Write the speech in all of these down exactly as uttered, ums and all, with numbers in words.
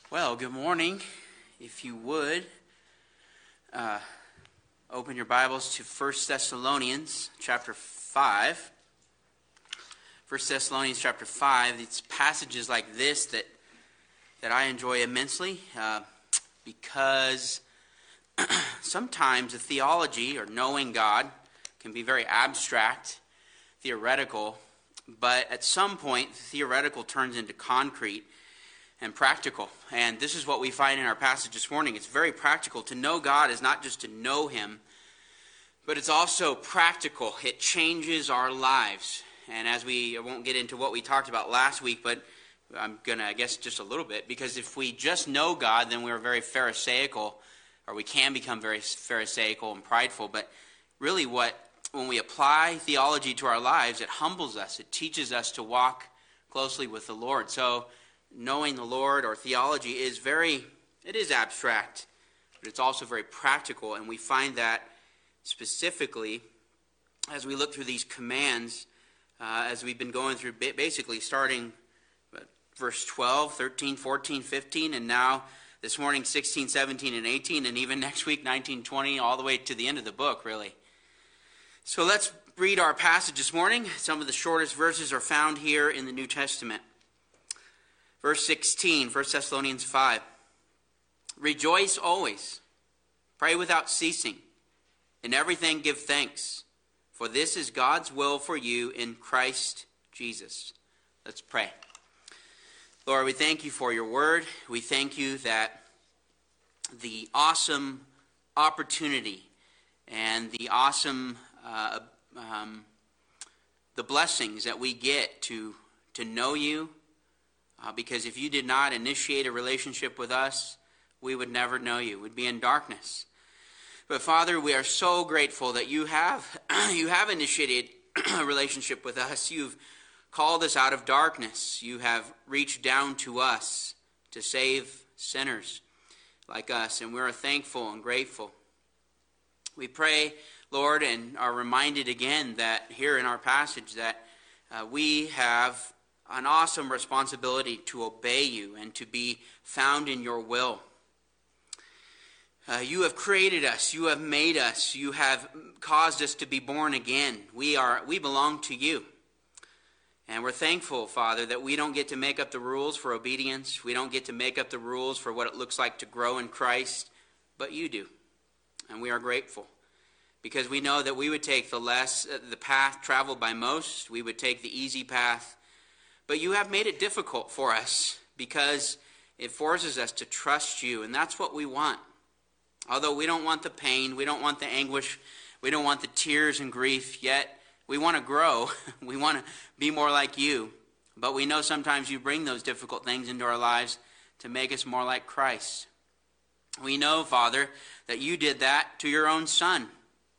Well, good morning. If you would, uh, open your Bibles to First Thessalonians chapter five. First Thessalonians chapter five. It's passages like this that that I enjoy immensely uh, because sometimes the theology or knowing God can be very abstract, theoretical, but at some point, the theoretical turns into concrete and practical. And this is what we find in our passage this morning. It's very practical. To know God is not just to know Him, but it's also practical. It changes our lives. And as we, I won't get into what we talked about last week, but I'm going to, I guess, just a little bit. Because if we just know God, then we're very pharisaical, or we can become very pharisaical and prideful. But really what, when we apply theology to our lives, it humbles us. It teaches us to walk closely with the Lord. So knowing the Lord or theology is very, it is abstract, but it's also very practical. And we find that specifically as we look through these commands, uh, as we've been going through basically starting verse twelve, thirteen, fourteen, fifteen, and now this morning sixteen, seventeen, and eighteen, and even next week nineteen, twenty, all the way to the end of the book, really. So let's read our passage this morning. Some of the shortest verses are found here in the New Testament. Verse sixteen, First Thessalonians five. Rejoice always, pray without ceasing, in everything give thanks, for this is God's will for you in Christ Jesus. Let's pray. Lord, we thank you for your word. We thank you that the awesome opportunity and the awesome, uh, um, the blessings that we get to, to know you, Uh, because if you did not initiate a relationship with us, we would never know you. We'd be in darkness. But Father, we are so grateful that you have you have initiated a relationship with us. You've called us out of darkness. You have reached down to us to save sinners like us, and we're thankful and grateful. We pray, Lord, and are reminded again that here in our passage that uh, we have an awesome responsibility to obey you and to be found in your will. Uh, you have created us. You have made us. You have caused us to be born again. We are we belong to you. And we're thankful, Father, that we don't get to make up the rules for obedience. We don't get to make up the rules for what it looks like to grow in Christ, but you do. And we are grateful because we know that we would take the less uh, the path traveled by most. We would take the easy path. But you have made it difficult for us because it forces us to trust you, and that's what we want. Although we don't want the pain, we don't want the anguish, we don't want the tears and grief, yet we want to grow. We want to be more like you. But we know sometimes you bring those difficult things into our lives to make us more like Christ. We know, Father, that you did that to your own Son,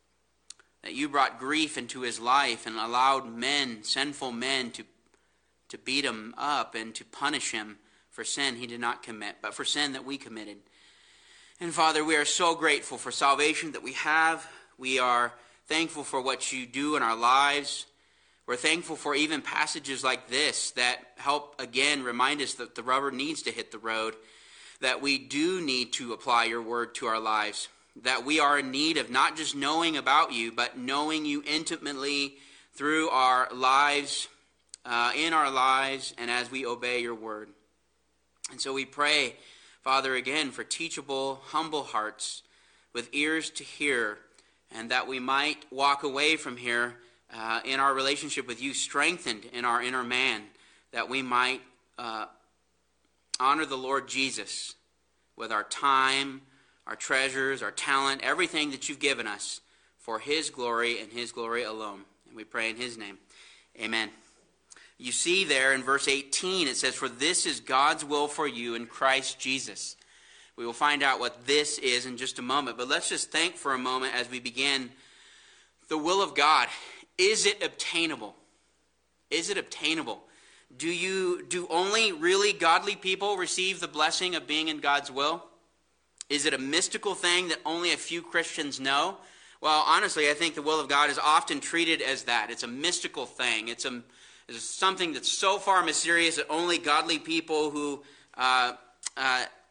that you brought grief into his life and allowed men, sinful men, to to beat him up and to punish him for sin he did not commit, but for sin that we committed. And Father, we are so grateful for salvation that we have. We are thankful for what you do in our lives. We're thankful for even passages like this that help, again, remind us that the rubber needs to hit the road, that we do need to apply your word to our lives, that we are in need of not just knowing about you, but knowing you intimately through our lives, Uh, in our lives and as we obey your word. And so we pray, Father, again, for teachable, humble hearts with ears to hear, and that we might walk away from here uh, in our relationship with you strengthened in our inner man, that we might uh, honor the Lord Jesus with our time, our treasures, our talent, everything that you've given us for his glory and his glory alone. And we pray in his name. Amen. You see there in verse eighteen, it says, for this is God's will for you in Christ Jesus. We will find out what this is in just a moment. But let's just think for a moment as we begin. The will of God, is it obtainable? Is it obtainable? Do you do only really godly people receive the blessing of being in God's will? Is it a mystical thing that only a few Christians know? Well, honestly, I think the will of God is often treated as that. It's a mystical thing. It's a It's something that's so far mysterious that only godly people who uh, uh,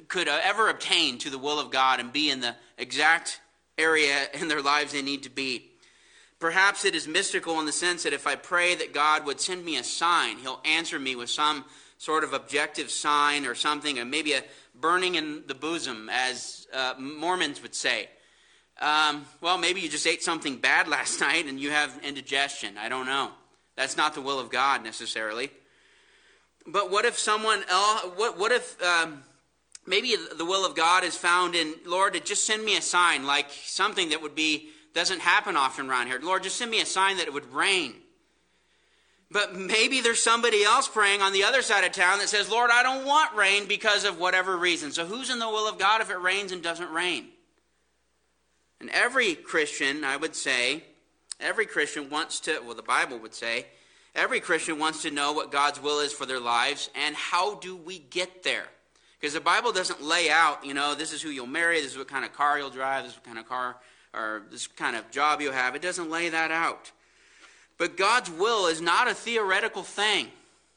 could ever obtain to the will of God and be in the exact area in their lives they need to be. Perhaps it is mystical in the sense that if I pray that God would send me a sign, he'll answer me with some sort of objective sign or something, and maybe a burning in the bosom, as uh, Mormons would say. Um, well, maybe you just ate something bad last night and you have indigestion. I don't know. That's not the will of God necessarily. But what if someone else, what, what if um, maybe the will of God is found in, Lord, just send me a sign, like something that would be, doesn't happen often around here. Lord, just send me a sign that it would rain. But maybe there's somebody else praying on the other side of town that says, Lord, I don't want rain because of whatever reason. So who's in the will of God if it rains and doesn't rain? And every Christian, I would say, every Christian wants to, well, the Bible would say, every Christian wants to know what God's will is for their lives, and how do we get there? Because the Bible doesn't lay out, you know, this is who you'll marry, this is what kind of car you'll drive, this is what kind of car, or this kind of job you'll have. It doesn't lay that out. But God's will is not a theoretical thing.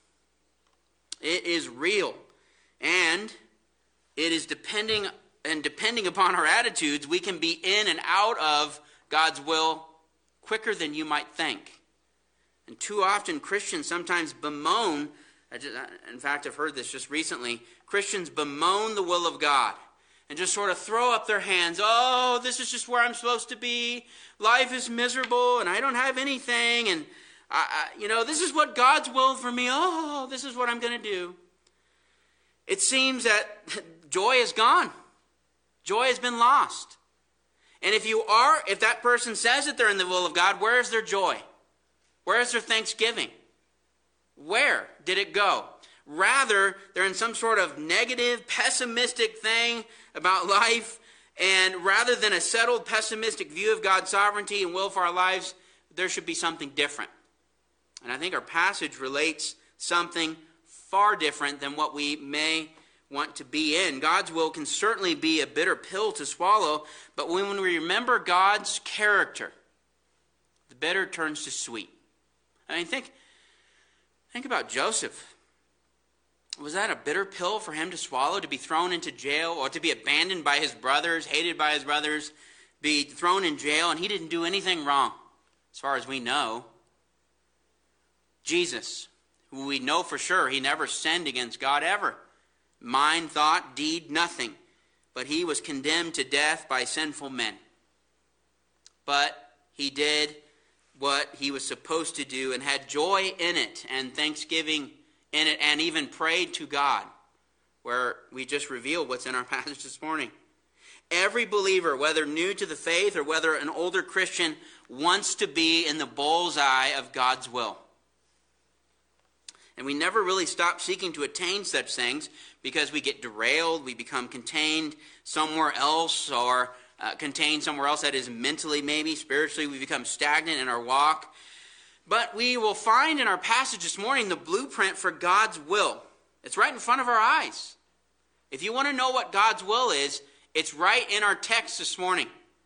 It is real. And it is depending and depending upon our attitudes, we can be in and out of God's will quicker than you might think. And too often Christians sometimes bemoan, I just, in fact I've heard this just recently, Christians bemoan the will of God and just sort of throw up their hands. Oh, this is just where I'm supposed to be. Life is miserable and I don't have anything. And, I, I, you know, this is what God's will for me. Oh, this is what I'm going to do. It seems that joy is gone. Joy has been lost. And if you are, if that person says that they're in the will of God, where is their joy? Where is their thanksgiving? Where did it go? Rather, they're in some sort of negative, pessimistic thing about life. And rather than a settled, pessimistic view of God's sovereignty and will for our lives, there should be something different. And I think our passage relates something far different than what we may want to be in. God's will can certainly be a bitter pill to swallow, but when we remember God's character, the bitter turns to sweet. I mean, think, think about Joseph. Was that a bitter pill for him to swallow, to be thrown into jail, or to be abandoned by his brothers, hated by his brothers, be thrown in jail, and he didn't do anything wrong, as far as we know? Jesus, who we know for sure he never sinned against God ever. Mind, thought, deed, nothing. But he was condemned to death by sinful men. But he did what he was supposed to do and had joy in it and thanksgiving in it and even prayed to God, where we just revealed what's in our passage this morning. Every believer, whether new to the faith or whether an older Christian, wants to be in the bullseye of God's will. And we never really stop seeking to attain such things because we get derailed, we become contained somewhere else, or uh, contained somewhere else, that is mentally maybe, spiritually, we become stagnant in our walk. But we will find in our passage this morning the blueprint for God's will. It's right in front of our eyes. If you want to know what God's will is, it's right in our text this morning.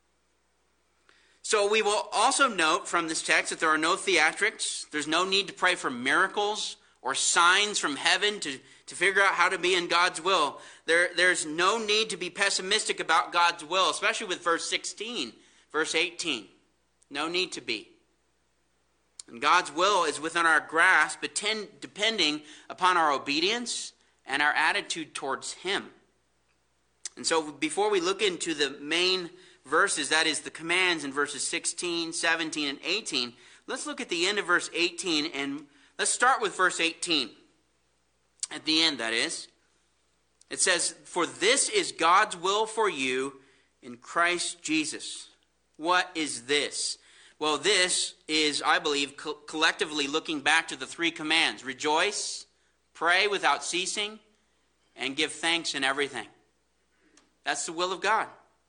So we will also note from this text that there are no theatrics. There's no need to pray for miracles or signs from heaven to, to figure out how to be in God's will. There, there's no need to be pessimistic about God's will, especially with verse sixteen, verse eighteen. No need to be. And God's will is within our grasp, depending upon our obedience and our attitude towards Him. And so before we look into the main verses, that is the commands in verses sixteen, seventeen, and eighteen, let's look at the end of verse eighteen, and let's start with verse eighteen. At the end, that is. It says, "For this is God's will for you in Christ Jesus." What is this? Well, this is, I believe, co- collectively looking back to the three commands. Rejoice, pray without ceasing, and give thanks in everything. That's the will of God.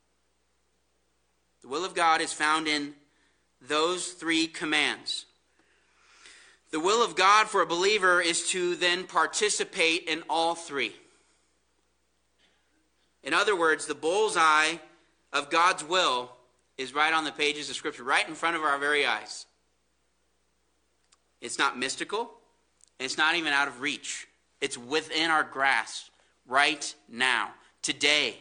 The will of God is found in those three commands. The will of God for a believer is to then participate in all three. In other words, the bullseye of God's will is right on the pages of Scripture, right in front of our very eyes. It's not mystical. It's not even out of reach. It's within our grasp right now. today.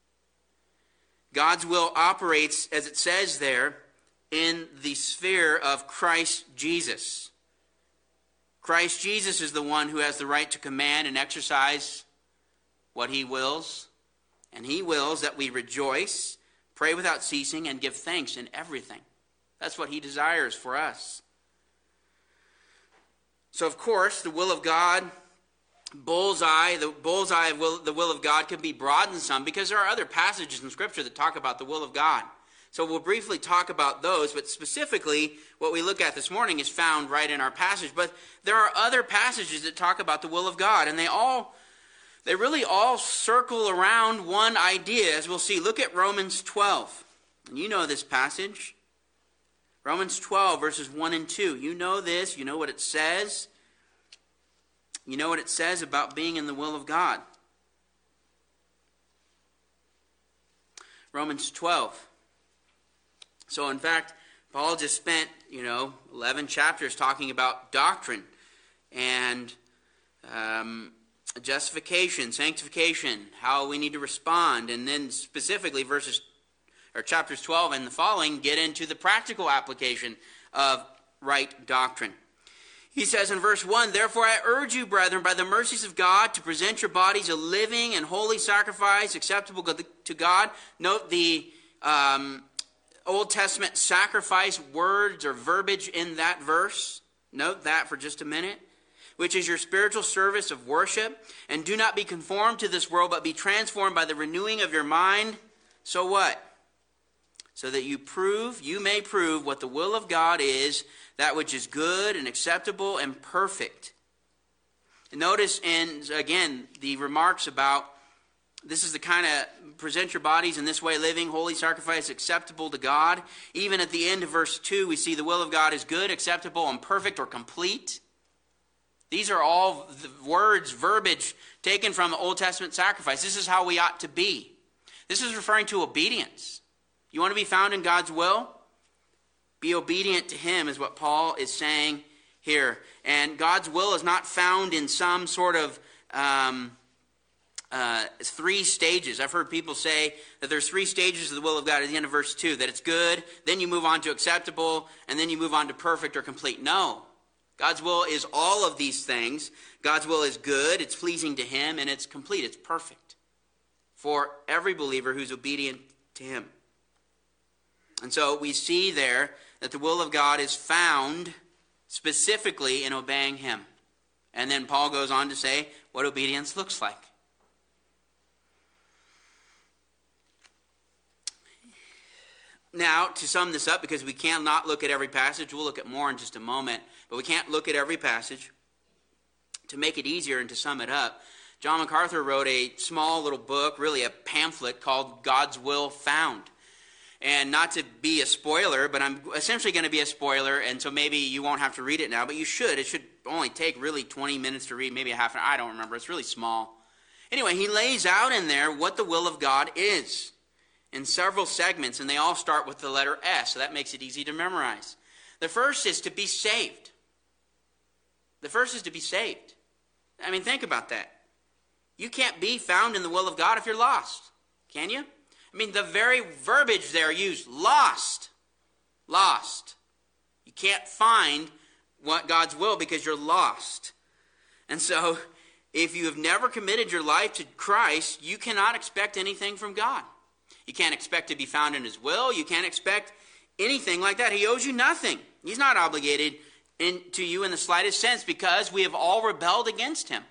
God's will operates, as it says there, in the sphere of Christ Jesus. Christ Jesus is the one who has the right to command and exercise what he wills. And he wills that we rejoice, pray without ceasing, and give thanks in everything. That's what he desires for us. So, of course, the will of God, bullseye, the bullseye of will, the will of God can be broadened some because there are other passages in Scripture that talk about the will of God. So we'll briefly talk about those, but specifically what we look at this morning is found right in our passage. But there are other passages that talk about the will of God, and they all, they really all circle around one idea, as we'll see. Look at Romans twelve. And you know this passage. Romans twelve, verses one and two. You know this. You know what it says. You know what it says about being in the will of God. Romans twelve. So, in fact, Paul just spent, you know, eleven chapters talking about doctrine and um, justification, sanctification, how we need to respond, and then specifically verses or chapters twelve and the following get into the practical application of right doctrine. He says in verse one, "Therefore I urge you, brethren, by the mercies of God, to present your bodies a living and holy sacrifice, acceptable to God." Note the um, Old Testament sacrifice words or verbiage in that verse. Note that for just a minute. "Which is your spiritual service of worship. And do not be conformed to this world, but be transformed by the renewing of your mind." So what? "So that you prove, you may prove what the will of God is, that which is good and acceptable and perfect." And notice in, again, the remarks about this is the kind of present your bodies in this way, living, holy sacrifice, acceptable to God. Even at the end of verse two, we see the will of God is good, acceptable, and perfect or complete. These are all the words, verbiage taken from the Old Testament sacrifice. This is how we ought to be. This is referring to obedience. You want to be found in God's will? Be obedient to him is what Paul is saying here. And God's will is not found in some sort of um, uh, three stages. I've heard people say that there's three stages of the will of God at the end of verse two. That it's good, then you move on to acceptable, and then you move on to perfect or complete. No. God's will is all of these things. God's will is good, it's pleasing to him, and it's complete, it's perfect for every believer who's obedient to him. And so we see there that the will of God is found specifically in obeying him. And then Paul goes on to say what obedience looks like. Now, to sum this up, because we cannot look at every passage, we'll look at more in just a moment, but we can't look at every passage. To make it easier and to sum it up, John MacArthur wrote a small little book, really a pamphlet, called God's Will Found. And not to be a spoiler, but I'm essentially going to be a spoiler, and so maybe you won't have to read it now, but you should. It should only take really twenty minutes to read, maybe a half an hour. I don't remember. It's really small. Anyway, he lays out in there what the will of God is in several segments, and they all start with the letter S, so that makes it easy to memorize. The first is to be saved. The first is to be saved. I mean, think about that. You can't be found in the will of God if you're lost, can you? I mean, the very verbiage there used, lost, lost. You can't find what God's will because you're lost. And so, if you have never committed your life to Christ, you cannot expect anything from God. You can't expect to be found in his will. You can't expect anything like that. He owes you nothing. He's not obligated in, to you in the slightest sense because we have all rebelled against him.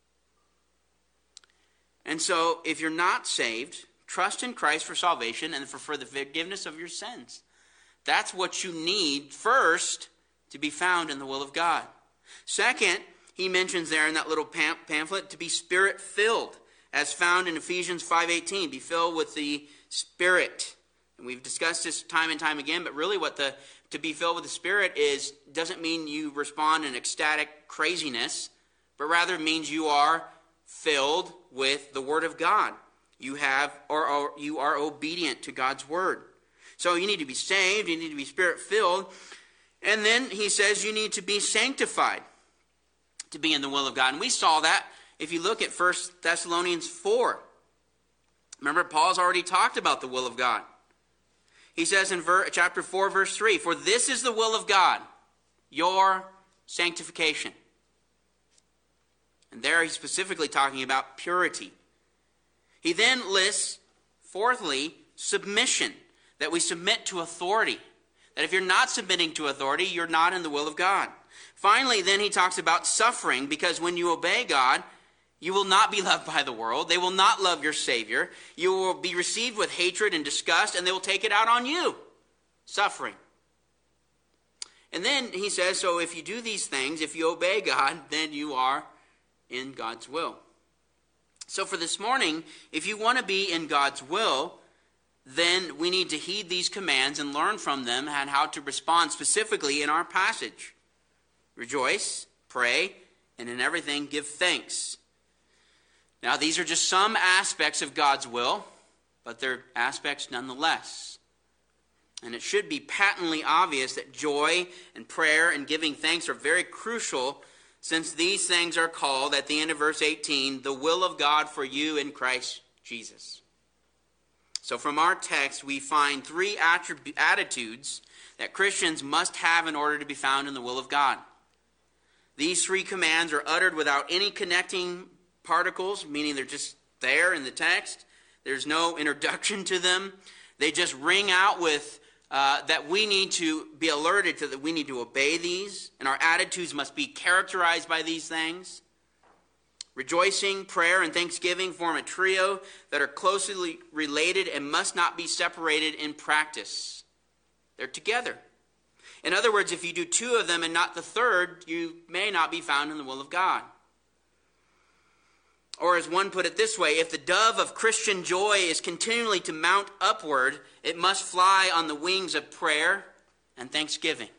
And so, if you're not saved, trust in Christ for salvation and for, for the forgiveness of your sins. That's what you need first to be found in the will of God. Second, he mentions there in that little pam- pamphlet to be Spirit-filled, as found in Ephesians five eighteen. Be filled with the Spirit. And we've discussed this time and time again, but really what the to be filled with the Spirit is doesn't mean you respond in ecstatic craziness, but rather means you are filled with the Word of God. You have, or, or you are obedient to God's word. So you need to be saved, you need to be Spirit-filled, and then he says you need to be sanctified to be in the will of God. And we saw that if you look at First Thessalonians four. Remember, Paul's already talked about the will of God. He says in ver- chapter four, verse three, "For this is the will of God, your sanctification." And there he's specifically talking about purity. He then lists, fourthly, submission, that we submit to authority. That if you're not submitting to authority, you're not in the will of God. Finally, then he talks about suffering, because when you obey God, you will not be loved by the world. They will not love your Savior. You will be received with hatred and disgust, and they will take it out on you. Suffering. And then he says, so if you do these things, if you obey God, then you are in God's will. So for this morning, if you want to be in God's will, then we need to heed these commands and learn from them and how to respond specifically in our passage. Rejoice, pray, and in everything give thanks. Now, these are just some aspects of God's will, but they're aspects nonetheless. And it should be patently obvious that joy and prayer and giving thanks are very crucial, since these things are called, at the end of verse eighteen, the will of God for you in Christ Jesus. So from our text, we find three attrib- attitudes that Christians must have in order to be found in the will of God. These three commands are uttered without any connecting particles, meaning they're just there in the text. There's no introduction to them. They just ring out with uh, that we need to be alerted to, that we need to obey these, and our attitudes must be characterized by these things. Rejoicing, prayer, and thanksgiving form a trio that are closely related and must not be separated in practice. They're together. In other words, if you do two of them and not the third, you may not be found in the will of God. Or as one put it this way, if the dove of Christian joy is continually to mount upward, it must fly on the wings of prayer and thanksgiving.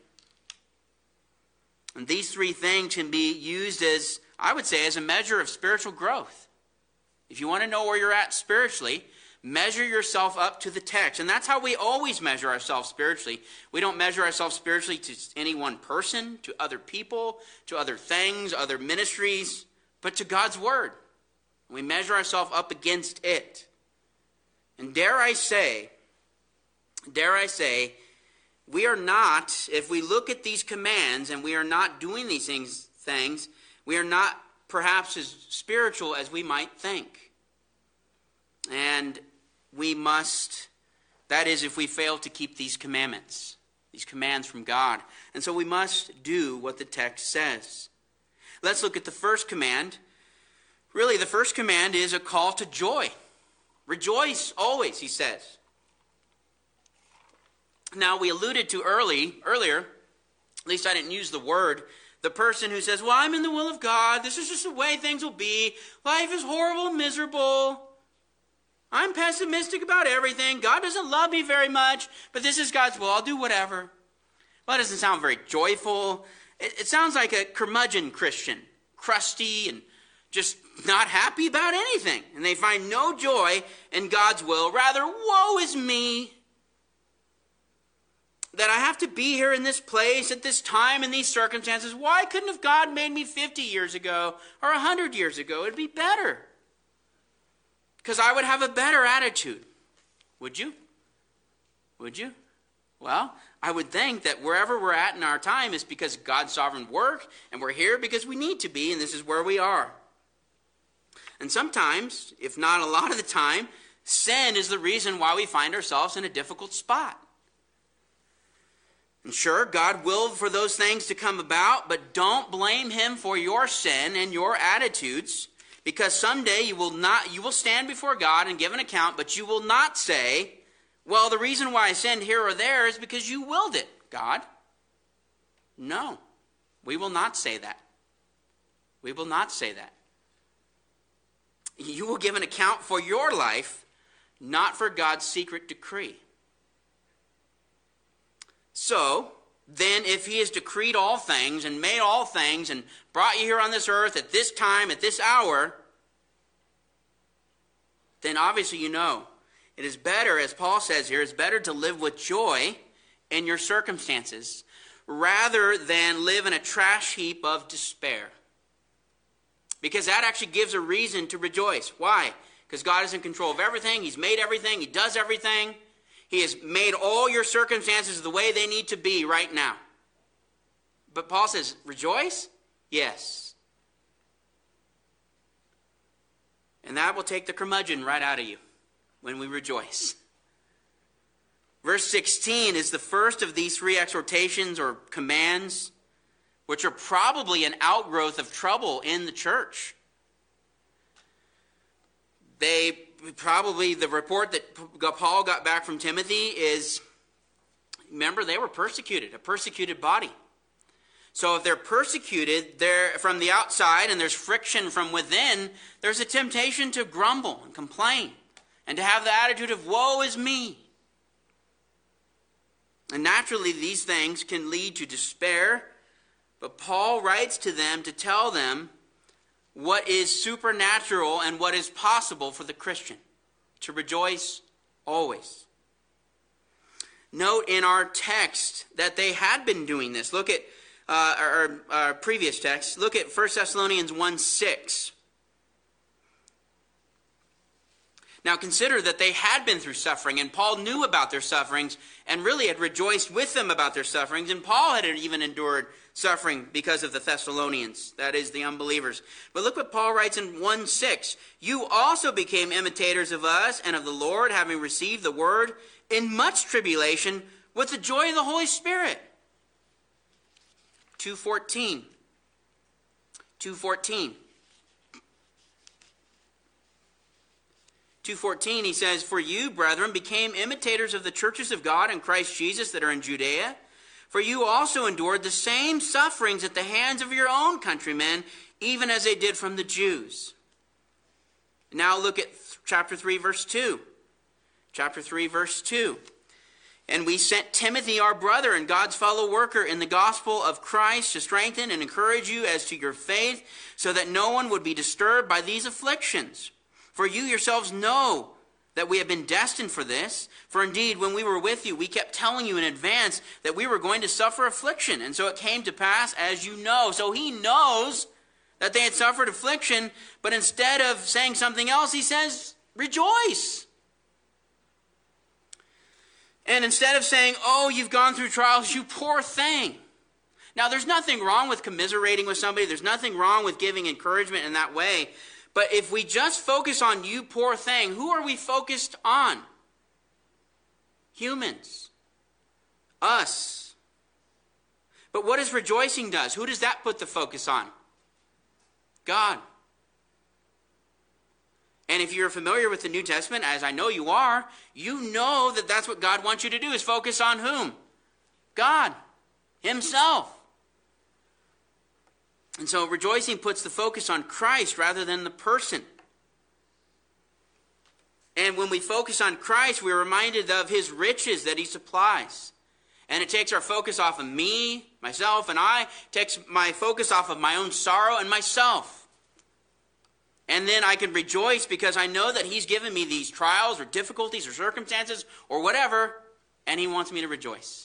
And these three things can be used as, I would say, as a measure of spiritual growth. If you want to know where you're at spiritually, measure yourself up to the text. And that's how we always measure ourselves spiritually. We don't measure ourselves spiritually to any one person, to other people, to other things, other ministries, but to God's Word. We measure ourselves up against it. And dare I say, dare I say, we are not, if we look at these commands and we are not doing these things, things, we are not perhaps as spiritual as we might think. And we must, that is, if we fail to keep these commandments, these commands from God. And so we must do what the text says. Let's look at the first command. Really, the first command is a call to joy. Rejoice always, he says. Now, we alluded to early, earlier, at least I didn't use the word, the person who says, well, I'm in the will of God. This is just the way things will be. Life is horrible and miserable. I'm pessimistic about everything. God doesn't love me very much, but this is God's will. I'll do whatever. Well, that doesn't sound very joyful. It, it sounds like a curmudgeon Christian, crusty and just not happy about anything. And they find no joy in God's will. Rather, woe is me that I have to be here in this place at this time in these circumstances. Why couldn't have God made me fifty years ago or one hundred years ago? It'd be better. Because I would have a better attitude. Would you? Would you? Well, I would think that wherever we're at in our time is because of God's sovereign work, and we're here because we need to be, and this is where we are. And sometimes, if not a lot of the time, sin is the reason why we find ourselves in a difficult spot. And sure, God willed for those things to come about, but don't blame him for your sin and your attitudes, because someday you will not, you will stand before God and give an account, but you will not say, well, the reason why I sinned here or there is because you willed it, God. No, we will not say that. We will not say that. You will give an account for your life, not for God's secret decree. So, then if he has decreed all things and made all things and brought you here on this earth at this time, at this hour, then obviously you know it is better, as Paul says here, it's better to live with joy in your circumstances rather than live in a trash heap of despair. Because that actually gives a reason to rejoice. Why? because God is in control of everything. He's made everything. He does everything. He has made all your circumstances the way they need to be right now. But Paul says, rejoice? Yes. And that will take the curmudgeon right out of you when we rejoice. Verse sixteen is the first of these three exhortations or commands, which are probably an outgrowth of trouble in the church. They probably, the report that Paul got back from Timothy is, remember, they were persecuted, a persecuted body. So if they're persecuted they're from the outside and there's friction from within, there's a temptation to grumble and complain and to have the attitude of, woe is me. And naturally, these things can lead to despair, but Paul writes to them to tell them what is supernatural and what is possible for the Christian, to rejoice always. Note in our text that they had been doing this. Look at uh, our, our previous text. Look at First Thessalonians one six. Now consider that they had been through suffering, and Paul knew about their sufferings and really had rejoiced with them about their sufferings, and Paul had even endured suffering because of the Thessalonians, that is, the unbelievers. But look what Paul writes in one six. You also became imitators of us and of the Lord, having received the word in much tribulation with the joy of the Holy Spirit. two fourteen. two fourteen. two fourteen, he says, for you, brethren, became imitators of the churches of God in Christ Jesus that are in Judea. For you also endured the same sufferings at the hands of your own countrymen, even as they did from the Jews. Now look at chapter three, verse two. Chapter three, verse two. And we sent Timothy, our brother and God's fellow worker in the gospel of Christ, to strengthen and encourage you as to your faith, so that no one would be disturbed by these afflictions. For you yourselves know that we have been destined for this. For indeed, when we were with you, we kept telling you in advance that we were going to suffer affliction. And so it came to pass, as you know. So he knows that they had suffered affliction, but instead of saying something else, he says, rejoice. And instead of saying, oh, you've gone through trials, you poor thing. Now, there's nothing wrong with commiserating with somebody. There's nothing wrong with giving encouragement in that way. But if we just focus on you poor thing, who are we focused on? Humans. Us. But what does rejoicing does? Who does that put the focus on? God. And if you're familiar with the New Testament, as I know you are, you know that that's what God wants you to do, is focus on whom? God. Himself. And so rejoicing puts the focus on Christ rather than the person. And when we focus on Christ, we're reminded of his riches that he supplies. And it takes our focus off of me, myself, and I. It takes my focus off of my own sorrow and myself. And then I can rejoice because I know that he's given me these trials or difficulties or circumstances or whatever, and he wants me to rejoice.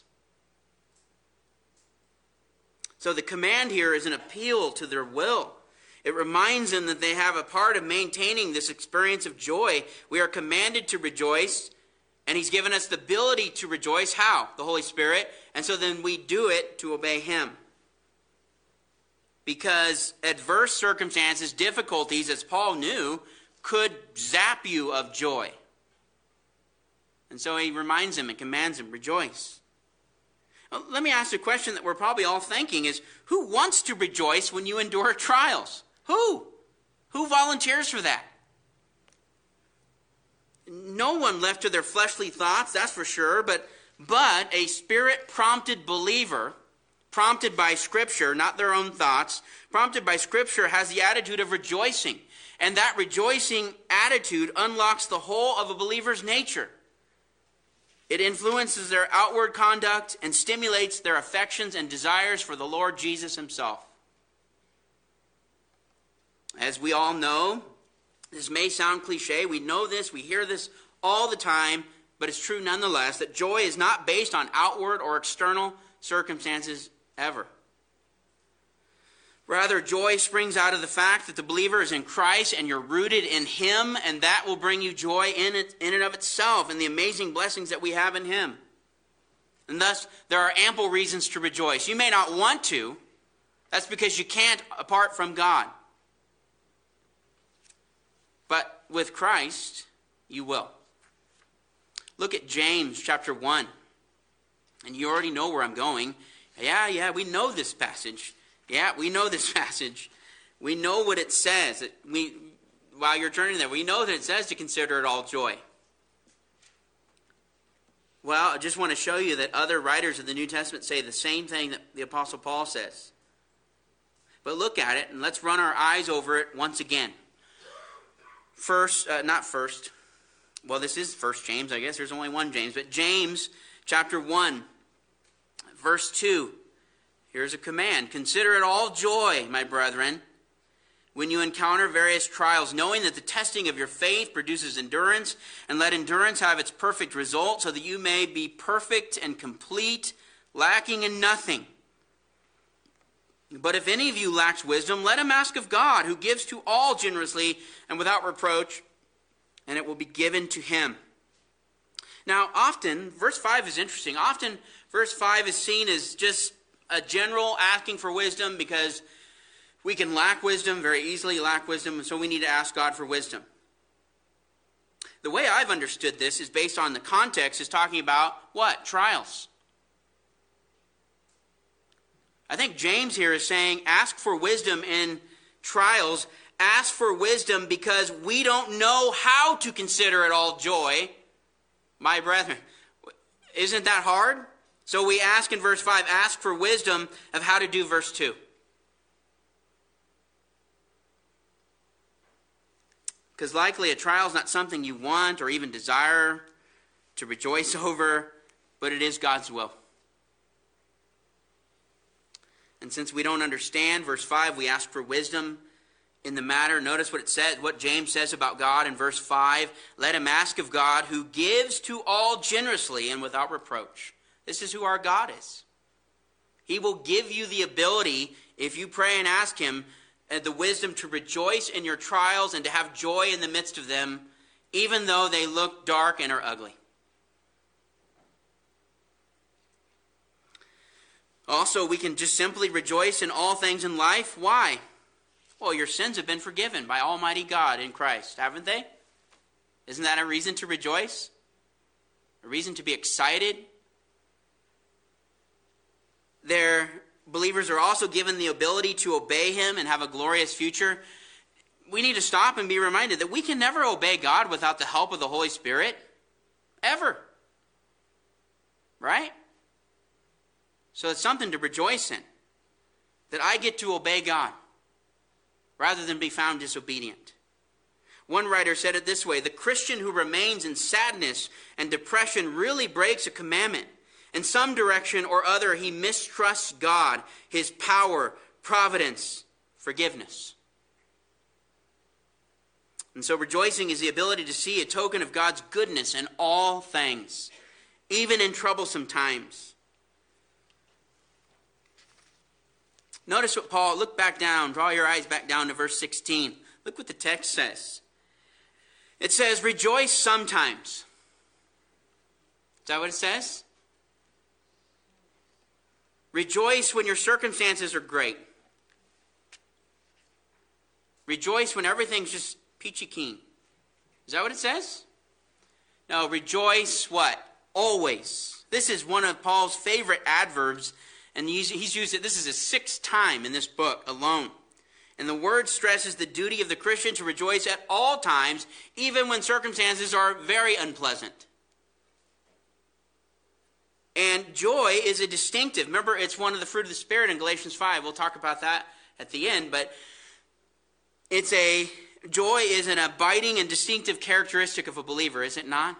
So the command here is an appeal to their will. It reminds them that they have a part of maintaining this experience of joy. We are commanded to rejoice, and he's given us the ability to rejoice. How? The Holy Spirit. And so then we do it to obey him. Because adverse circumstances, difficulties, as Paul knew, could zap you of joy. And so he reminds them and commands them, rejoice. Let me ask a question that we're probably all thinking is, who wants to rejoice when you endure trials? Who? Who volunteers for that? No one left to their fleshly thoughts, that's for sure, but, but a spirit-prompted believer, prompted by Scripture, not their own thoughts, prompted by Scripture, has the attitude of rejoicing. And that rejoicing attitude unlocks the whole of a believer's nature. It influences their outward conduct and stimulates their affections and desires for the Lord Jesus himself. As we all know, this may sound cliche. We know this, we hear this all the time, but it's true nonetheless that joy is not based on outward or external circumstances ever. Rather, joy springs out of the fact that the believer is in Christ and you're rooted in Him, and that will bring you joy in it, in and of itself, and the amazing blessings that we have in Him. And thus, there are ample reasons to rejoice. You may not want to. That's because you can't apart from God. But with Christ, you will. Look at James chapter one. And you already know where I'm going. Yeah, yeah, we know this passage. Yeah, we know this passage. We know what it says. We, while you're turning there, we know that it says to consider it all joy. Well, I just want to show you that other writers of the New Testament say the same thing that the Apostle Paul says. But look at it, and let's run our eyes over it once again. First, uh, not first. Well, this is First James, I guess. There's only one James. But James chapter one, verse two. Here's a command. Consider it all joy, my brethren, when you encounter various trials, knowing that the testing of your faith produces endurance, and let endurance have its perfect result, so that you may be perfect and complete, lacking in nothing. But if any of you lacks wisdom, let him ask of God, who gives to all generously and without reproach, and it will be given to him. Now, often, verse five is interesting. Often, verse five is seen as just a general asking for wisdom, because we can lack wisdom, very easily lack wisdom, and so we need to ask God for wisdom. The way I've understood this is based on the context, is talking about what? Trials. I think James here is saying, ask for wisdom in trials. Ask for wisdom because we don't know how to consider it all joy, my brethren. Isn't that hard? So we ask in verse five, ask for wisdom of how to do verse two. Because likely a trial is not something you want or even desire to rejoice over, but it is God's will. And since we don't understand verse five, we ask for wisdom in the matter. Notice what it says, what James says about God in verse five. Let him ask of God, who gives to all generously and without reproach. This is who our God is. He will give you the ability, if you pray and ask him, the wisdom to rejoice in your trials and to have joy in the midst of them, even though they look dark and are ugly. Also, we can just simply rejoice in all things in life. Why? Well, your sins have been forgiven by Almighty God in Christ, haven't they? Isn't that a reason to rejoice? A reason to be excited? Their believers are also given the ability to obey him and have a glorious future. We need to stop and be reminded that we can never obey God without the help of the Holy Spirit. Ever. Right? So it's something to rejoice in. That I get to obey God rather than be found disobedient. One writer said it this way: the Christian who remains in sadness and depression really breaks a commandment. In some direction or other, he mistrusts God, his power, providence, forgiveness. And so rejoicing is the ability to see a token of God's goodness in all things, even in troublesome times. Notice what Paul, look back down, draw your eyes back down to verse sixteen. Look what the text says. It says, rejoice sometimes. Is that what it says? Rejoice when your circumstances are great. Rejoice when everything's just peachy keen. Is that what it says? No, rejoice what? Always. This is one of Paul's favorite adverbs, and he's, he's used it. This is his sixth time in this book alone. And the word stresses the duty of the Christian to rejoice at all times, even when circumstances are very unpleasant. And joy is a distinctive. Remember, it's one of the fruit of the Spirit in Galatians five. We'll talk about that at the end. But it's a joy is an abiding and distinctive characteristic of a believer, is it not?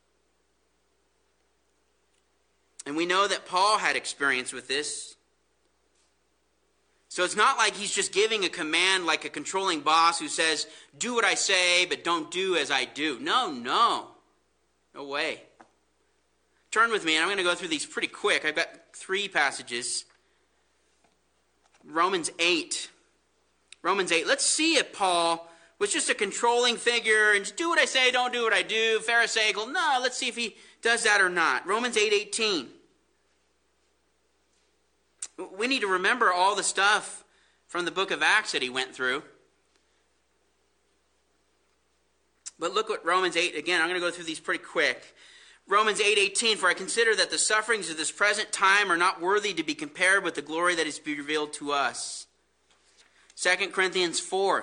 And we know that Paul had experience with this. So it's not like he's just giving a command like a controlling boss who says, do what I say, but don't do as I do. No, no. No way. Turn with me, and I'm going to go through these pretty quick. I've got three passages. Romans eight. Romans eight. Let's see if Paul was just a controlling figure and just do what I say, don't do what I do, Pharisaical. No, let's see if he does that or not. Romans eight eighteen. We need to remember all the stuff from the book of Acts that he went through. But look what Romans eight, again, I'm going to go through these pretty quick. Romans eight eighteen, for I consider that the sufferings of this present time are not worthy to be compared with the glory that is to be revealed to us. Second Corinthians four.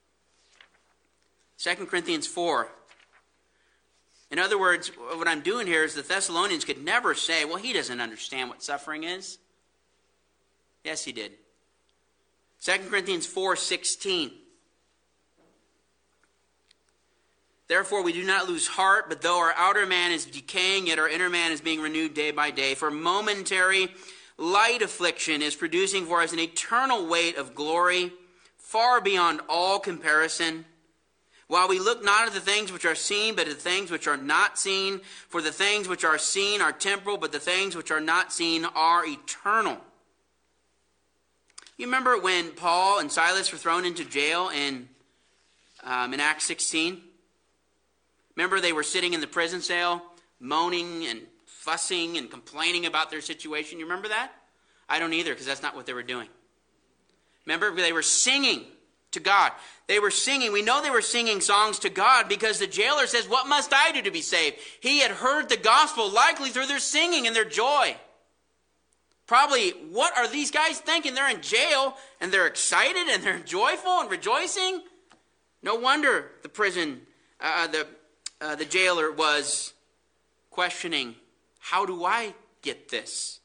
Second Corinthians four. In other words, what I'm doing here is the Thessalonians could never say, well, he doesn't understand what suffering is. Yes, he did. Second Corinthians four sixteen. Therefore, we do not lose heart, but though our outer man is decaying, yet our inner man is being renewed day by day. For momentary light affliction is producing for us an eternal weight of glory, far beyond all comparison. While we look not at the things which are seen, but at the things which are not seen. For the things which are seen are temporal, but the things which are not seen are eternal. You remember when Paul and Silas were thrown into jail in, um, in Acts sixteen? Remember they were sitting in the prison cell, moaning and fussing and complaining about their situation. You remember that? I don't either, because that's not what they were doing. Remember, they were singing to God. They were singing. We know they were singing songs to God because the jailer says, what must I do to be saved? He had heard the gospel likely through their singing and their joy. Probably, what are these guys thinking? They're in jail and they're excited and they're joyful and rejoicing. No wonder the prison, uh, the uh, the jailer was questioning, how do I get this?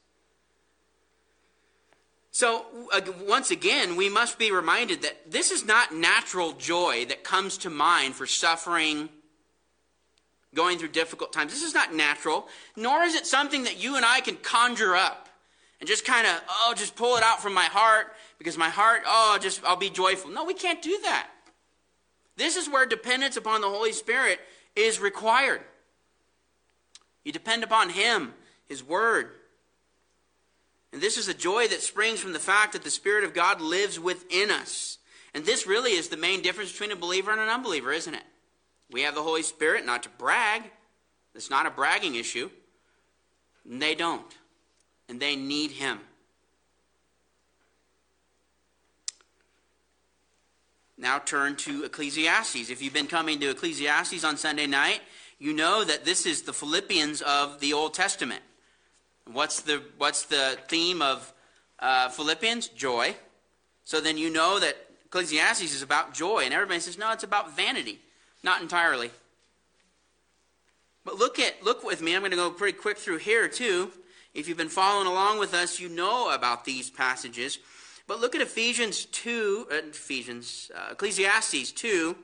So, uh, once again, we must be reminded that this is not natural joy that comes to mind for suffering, going through difficult times. This is not natural, nor is it something that you and I can conjure up and just kind of, oh, just pull it out from my heart because my heart, oh, just I'll be joyful. No, we can't do that. This is where dependence upon the Holy Spirit is required. You depend upon Him, His Word. And this is a joy that springs from the fact that the Spirit of God lives within us. And this really is the main difference between a believer and an unbeliever, isn't it? We have the Holy Spirit, not to brag. It's not a bragging issue. And they don't. And they need Him. Now turn to Ecclesiastes. If you've been coming to Ecclesiastes on Sunday night, you know that this is the Philippians of the Old Testament. What's the what's the theme of uh, Philippians? Joy. So then you know that Ecclesiastes is about joy. And everybody says, no, it's about vanity. Not entirely. But look at look with me. I'm going to go pretty quick through here too. If you've been following along with us, you know about these passages. But look at Ephesians two, uh, Ephesians, uh, Ecclesiastes two,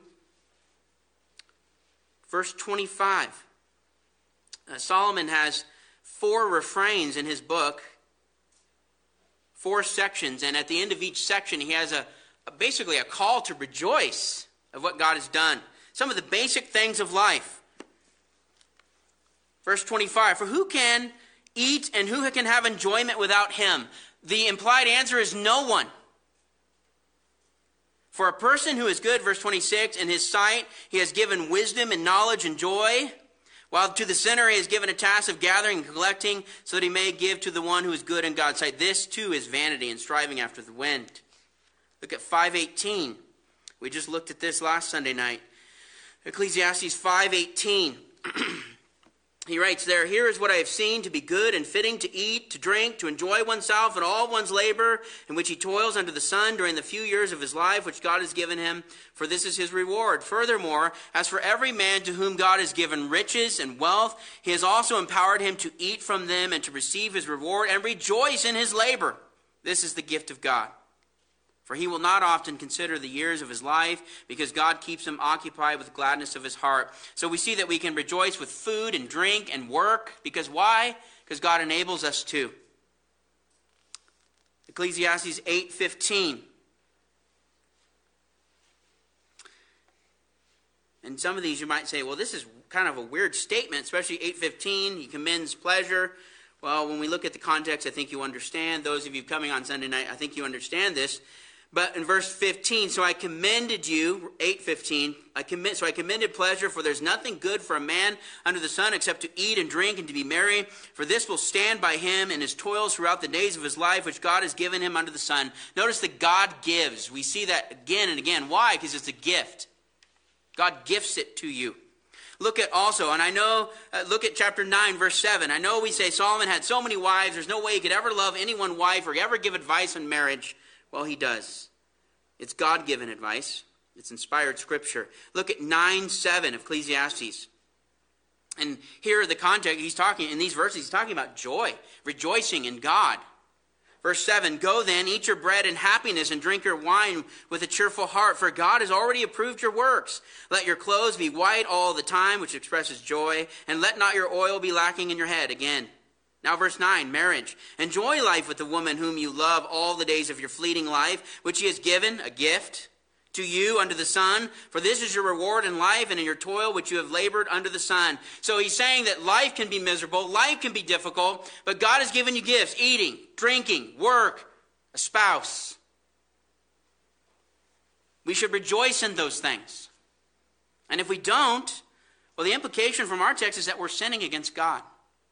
verse twenty-five. Uh, Solomon has four refrains in his book, four sections, and at the end of each section he has a, a basically a call to rejoice of what God has done. Some of the basic things of life. Verse twenty-five, for who can eat and who can have enjoyment without Him? The implied answer is no one. For a person who is good, verse twenty-six, in his sight He has given wisdom and knowledge and joy, while to the sinner He has given a task of gathering and collecting, so that he may give to the one who is good in God's sight. This too is vanity and striving after the wind. Look at five eighteen. We just looked at this last Sunday night. Ecclesiastes five eighteen. He writes there, here is what I have seen to be good and fitting to eat, to drink, to enjoy oneself and all one's labor, in which he toils under the sun during the few years of his life which God has given him, for this is his reward. Furthermore, as for every man to whom God has given riches and wealth, He has also empowered him to eat from them and to receive his reward and rejoice in his labor. This is the gift of God. For he will not often consider the years of his life, because God keeps him occupied with gladness of his heart. So we see that we can rejoice with food and drink and work. Because why? Because God enables us to. Ecclesiastes eight fifteen. And some of these you might say, well, this is kind of a weird statement, especially eight fifteen. He commends pleasure. Well, when we look at the context, I think you understand. Those of you coming on Sunday night, I think you understand this. But in verse fifteen, so I commended you, eight fifteen, I commit, so I commended pleasure, for there's nothing good for a man under the sun except to eat and drink and to be merry. For this will stand by him in his toils throughout the days of his life, which God has given him under the sun. Notice that God gives. We see that again and again. Why? Because it's a gift. God gifts it to you. Look at also, and I know, uh, look at chapter nine, verse seven. I know we say Solomon had so many wives, there's no way he could ever love any one wife or ever give advice on marriage. Well, he does. It's God-given advice. It's inspired scripture. Look at nine seven of Ecclesiastes. And here the context, he's talking, in these verses, he's talking about joy, rejoicing in God. Verse seven, go then, eat your bread in happiness and drink your wine with a cheerful heart, for God has already approved your works. Let your clothes be white all the time, which expresses joy, and let not your oil be lacking in your head. Again. Now verse nine, marriage. Enjoy life with the woman whom you love all the days of your fleeting life, which he has given, a gift, to you under the sun. For this is your reward in life and in your toil which you have labored under the sun. So he's saying that life can be miserable, life can be difficult, but God has given you gifts, eating, drinking, work, a spouse. We should rejoice in those things. And if we don't, well, the implication from our text is that we're sinning against God.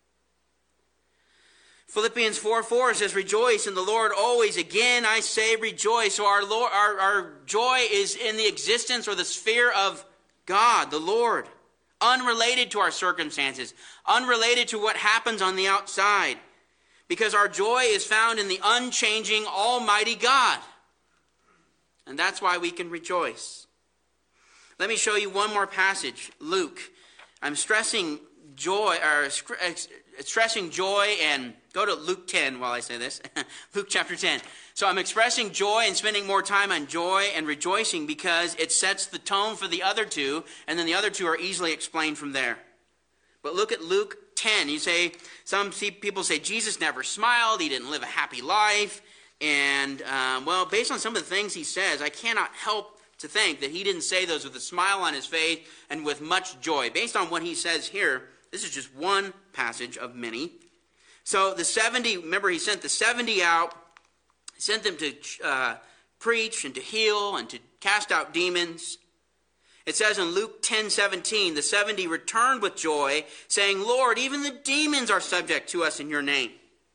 Philippians four four says, rejoice in the Lord always. Again, I say rejoice. So our, Lord, our, our joy is in the existence or the sphere of God, the Lord. Unrelated to our circumstances. Unrelated to what happens on the outside. Because our joy is found in the unchanging, almighty God. And that's why we can rejoice. Let me show you one more passage. Luke. I'm stressing joy, or stressing joy and... Go to Luke ten while I say this. Luke chapter ten. So I'm expressing joy and spending more time on joy and rejoicing because it sets the tone for the other two, and then the other two are easily explained from there. But look at Luke ten. You say, some people say Jesus never smiled, he didn't live a happy life, and um, well, based on some of the things he says, I cannot help to think that he didn't say those with a smile on his face and with much joy. Based on what he says here, this is just one passage of many. So the seventy, remember he sent the seventy out, sent them to uh, preach and to heal and to cast out demons. It says in Luke ten seventeen, the seventy returned with joy, saying, Lord, even the demons are subject to us in your name.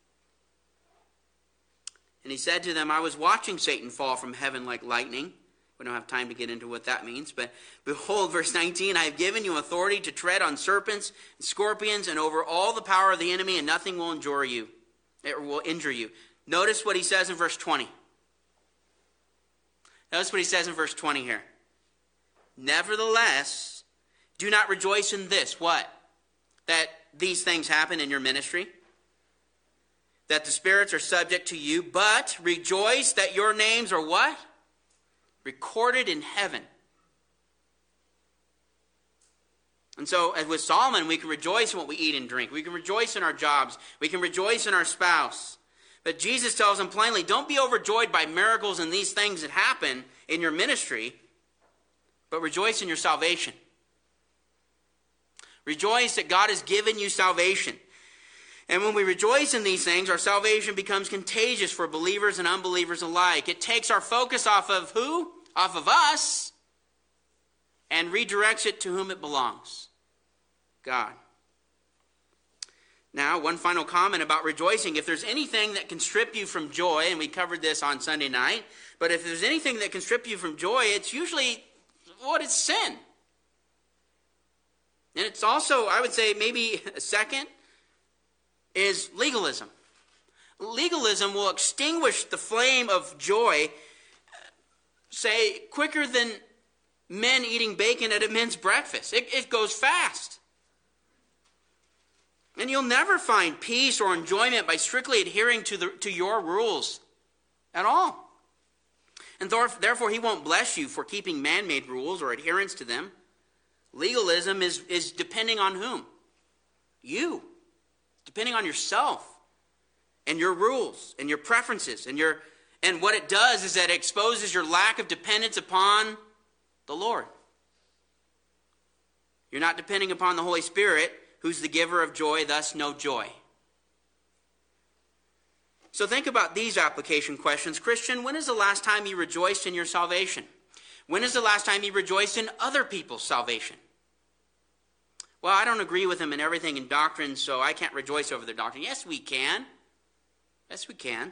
And he said to them, I was watching Satan fall from heaven like lightning. We don't have time to get into what that means. But behold, verse nineteen, I have given you authority to tread on serpents and scorpions and over all the power of the enemy, and nothing will injure you. It will injure you. Notice what he says in verse twenty. Notice what he says in verse twenty here. Nevertheless, do not rejoice in this. What? That these things happen in your ministry. That the spirits are subject to you. But rejoice that your names are what? Recorded in heaven. And so, as with Solomon, we can rejoice in what we eat and drink. We can rejoice in our jobs. We can rejoice in our spouse. But Jesus tells them plainly, don't be overjoyed by miracles and these things that happen in your ministry, but rejoice in your salvation. Rejoice that God has given you salvation. And when we rejoice in these things, our salvation becomes contagious for believers and unbelievers alike. It takes our focus off of who? Off of us, and redirects it to whom it belongs. God. Now, one final comment about rejoicing. If there's anything that can strip you from joy, and we covered this on Sunday night, but if there's anything that can strip you from joy, it's usually, what? It's sin. And it's also, I would say, maybe a second, is legalism. Legalism will extinguish the flame of joy, say, quicker than men eating bacon at a men's breakfast. It, it goes fast. And you'll never find peace or enjoyment by strictly adhering to, the, to your rules at all. And therefore, he won't bless you for keeping man-made rules or adherence to them. Legalism is, is depending on whom? You. Depending on yourself and your rules and your preferences. And your and what it does is that it exposes your lack of dependence upon the Lord. You're not depending upon the Holy Spirit, who's the giver of joy, thus no joy. So think about these application questions. Christian, when is the last time you rejoiced in your salvation? When is the last time you rejoiced in other people's salvation? Well, I don't agree with them in everything in doctrine, so I can't rejoice over their doctrine. Yes, we can. Yes, we can.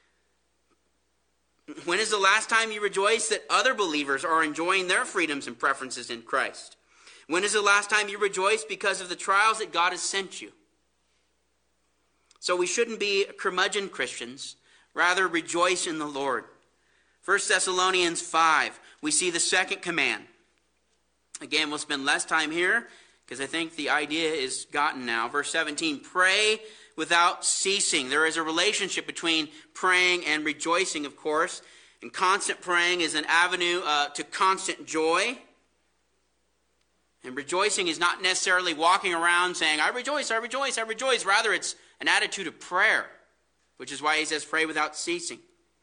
When is the last time you rejoiced that other believers are enjoying their freedoms and preferences in Christ? When is the last time you rejoiced because of the trials that God has sent you? So we shouldn't be curmudgeon Christians. Rather, rejoice in the Lord. First Thessalonians five, we see the second command. Again, we'll spend less time here because I think the idea is gotten now. Verse seventeen, pray without ceasing. There is a relationship between praying and rejoicing, of course. And constant praying is an avenue uh, to constant joy. And rejoicing is not necessarily walking around saying, I rejoice, I rejoice, I rejoice. Rather, it's an attitude of prayer, which is why he says pray without ceasing.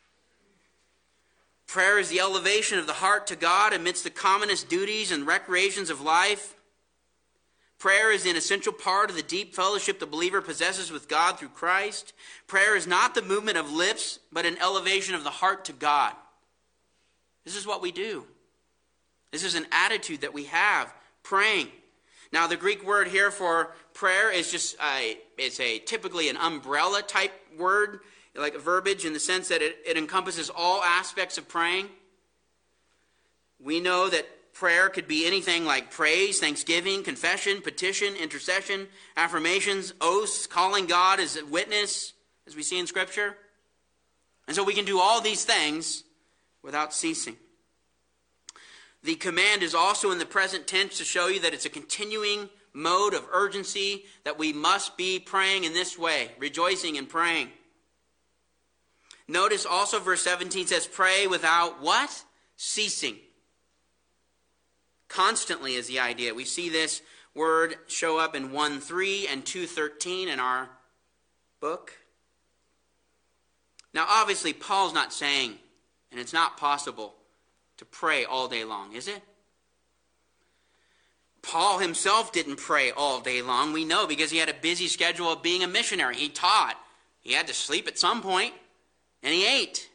Prayer is the elevation of the heart to God amidst the commonest duties and recreations of life. Prayer is an essential part of the deep fellowship the believer possesses with God through Christ. Prayer is not the movement of lips, but an elevation of the heart to God. This is what we do. This is an attitude that we have, praying. Now, the Greek word here for prayer is just a, it's a typically an umbrella type word, like a verbiage in the sense that it, it encompasses all aspects of praying. We know that prayer could be anything like praise, thanksgiving, confession, petition, intercession, affirmations, oaths, calling God as a witness, as we see in Scripture. And so we can do all these things without ceasing. The command is also in the present tense to show you that it's a continuing mode of urgency, that we must be praying in this way, rejoicing and praying. Notice also verse seventeen says, pray without what? Ceasing. Constantly is the idea. We see this word show up in one three and two thirteen in our book. Now, obviously, Paul's not saying, and it's not possible to pray all day long, is it? Paul himself didn't pray all day long. We know because he had a busy schedule of being a missionary. He taught. He had to sleep at some point, and he ate.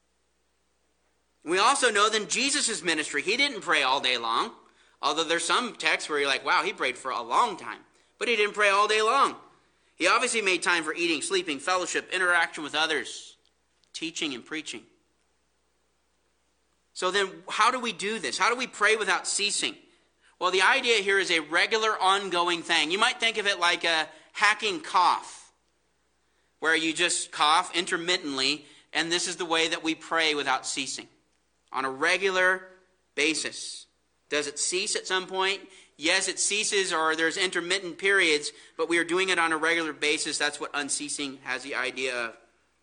We also know that in Jesus' ministry, he didn't pray all day long. Although there's some texts where you're like, wow, he prayed for a long time. But he didn't pray all day long. He obviously made time for eating, sleeping, fellowship, interaction with others, teaching and preaching. So then, how do we do this? How do we pray without ceasing? Well, the idea here is a regular, ongoing thing. You might think of it like a hacking cough, where you just cough intermittently, and this is the way that we pray without ceasing, on a regular basis. Does it cease at some point? Yes, it ceases, or there's intermittent periods, but we are doing it on a regular basis. That's what unceasing has the idea of.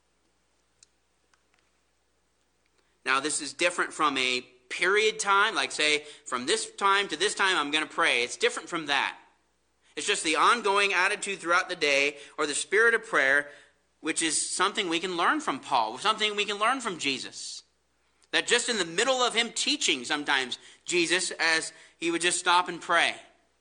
Now, this is different from a period time, like say, from this time to this time, I'm going to pray. It's different from that. It's just the ongoing attitude throughout the day, or the spirit of prayer, which is something we can learn from Paul, something we can learn from Jesus. That just in the middle of him teaching sometimes, Jesus, as he would just stop and pray.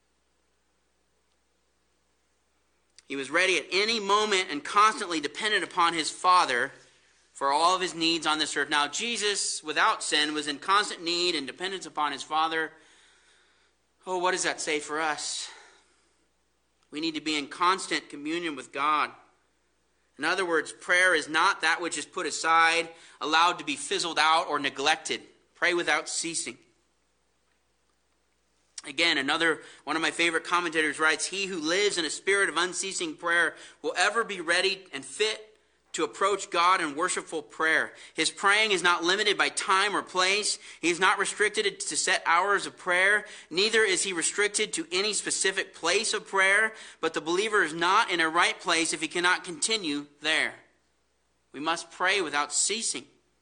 He was ready at any moment and constantly dependent upon his Father for all of his needs on this earth. Now, Jesus, without sin, was in constant need and dependence upon his Father. Oh, what does that say for us? We need to be in constant communion with God. In other words, prayer is not that which is put aside, allowed to be fizzled out, or neglected. Pray without ceasing. Again, another one of my favorite commentators writes, he who lives in a spirit of unceasing prayer will ever be ready and fit to approach God in worshipful prayer. His praying is not limited by time or place. He is not restricted to set hours of prayer. Neither is he restricted to any specific place of prayer. But the believer is not in a right place if he cannot continue there. We must pray without ceasing.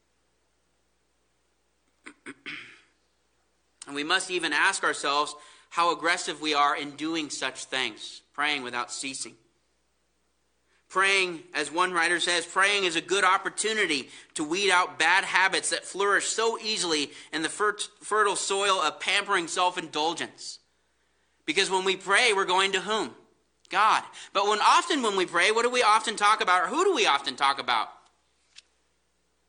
And we must even ask ourselves how aggressive we are in doing such things, praying without ceasing. Praying, as one writer says, praying is a good opportunity to weed out bad habits that flourish so easily in the fertile soil of pampering self-indulgence. Because when we pray, we're going to whom? God. But when often when we pray, what do we often talk about, or who do we often talk about?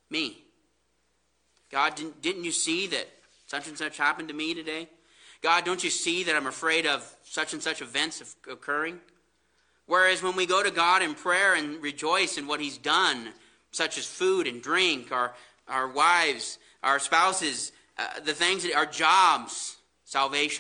Me. God, didn't, didn't you see that such and such happened to me today? God, don't you see that I'm afraid of such and such events occurring? Whereas when we go to God in prayer and rejoice in what he's done, such as food and drink, our, our wives, our spouses, uh, the things, that, our jobs, salvation.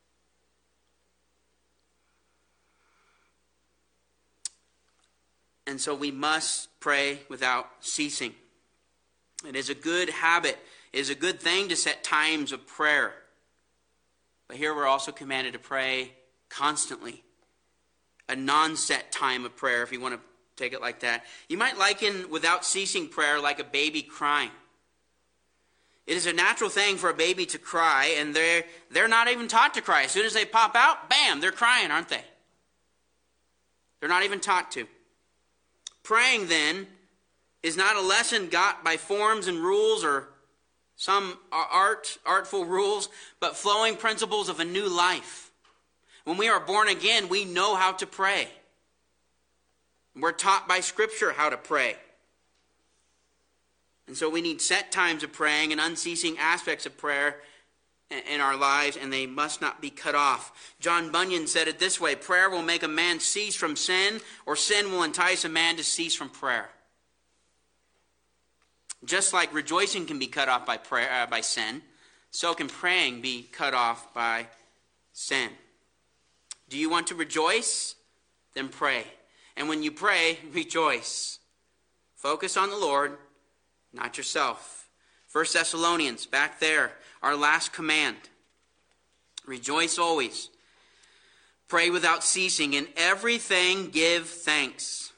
And so we must pray without ceasing. It is a good habit. It is a good thing to set times of prayer. But here we're also commanded to pray constantly. A non-set time of prayer, if you want to take it like that. You might liken without ceasing prayer like a baby crying. It is a natural thing for a baby to cry, and they're, they're not even taught to cry. As soon as they pop out, bam, they're crying, aren't they? They're not even taught to. Praying, then, is not a lesson got by forms and rules or some art, artful rules, but flowing principles of a new life. When we are born again, we know how to pray. We're taught by Scripture how to pray. And so we need set times of praying and unceasing aspects of prayer in our lives, and they must not be cut off. John Bunyan said it this way: prayer will make a man cease from sin, or sin will entice a man to cease from prayer. Just like rejoicing can be cut off by prayer, uh, by sin, so can praying be cut off by sin. Do you want to rejoice? Then pray. And when you pray, rejoice. Focus on the Lord, not yourself. First Thessalonians, back there, our last command. Rejoice always. Pray without ceasing. In everything give thanks.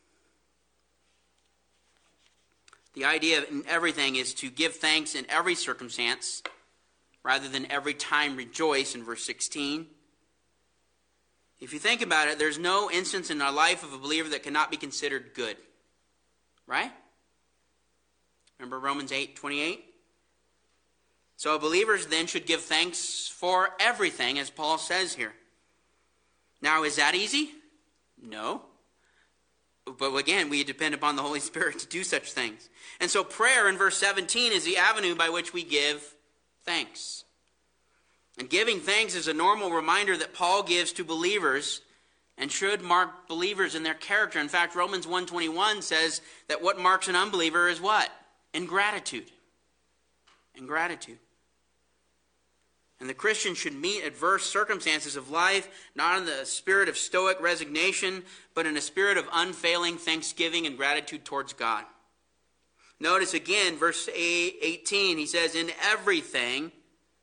The idea of in everything is to give thanks in every circumstance, rather than every time rejoice in verse sixteen. If you think about it, there's no instance in the life of a believer that cannot be considered good. Right? Remember Romans eight twenty-eight? So believers then should give thanks for everything, as Paul says here. Now, is that easy? No. But again, we depend upon the Holy Spirit to do such things. And so prayer in verse seventeen is the avenue by which we give thanks. And giving thanks is a normal reminder that Paul gives to believers and should mark believers in their character. In fact, Romans one twenty-one says that what marks an unbeliever is what? Ingratitude. Ingratitude. And the Christian should meet adverse circumstances of life, not in the spirit of stoic resignation, but in a spirit of unfailing thanksgiving and gratitude towards God. Notice again, verse eighteen, he says, in everything.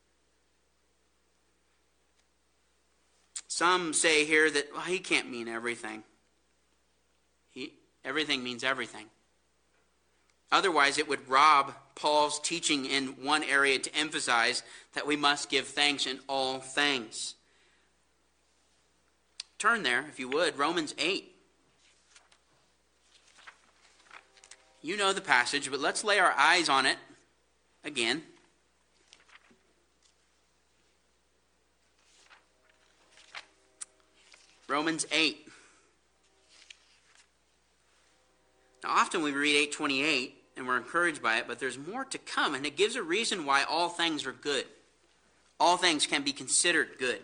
Some say here that, well, he can't mean everything. He, everything means everything. Otherwise, it would rob Paul's teaching in one area to emphasize that we must give thanks in all things. Turn there, if you would, Romans eight. You know the passage, but let's lay our eyes on it again. Romans eight. Now, often we read eight twenty-eight and we're encouraged by it, but there's more to come, and it gives a reason why all things are good. All things can be considered good.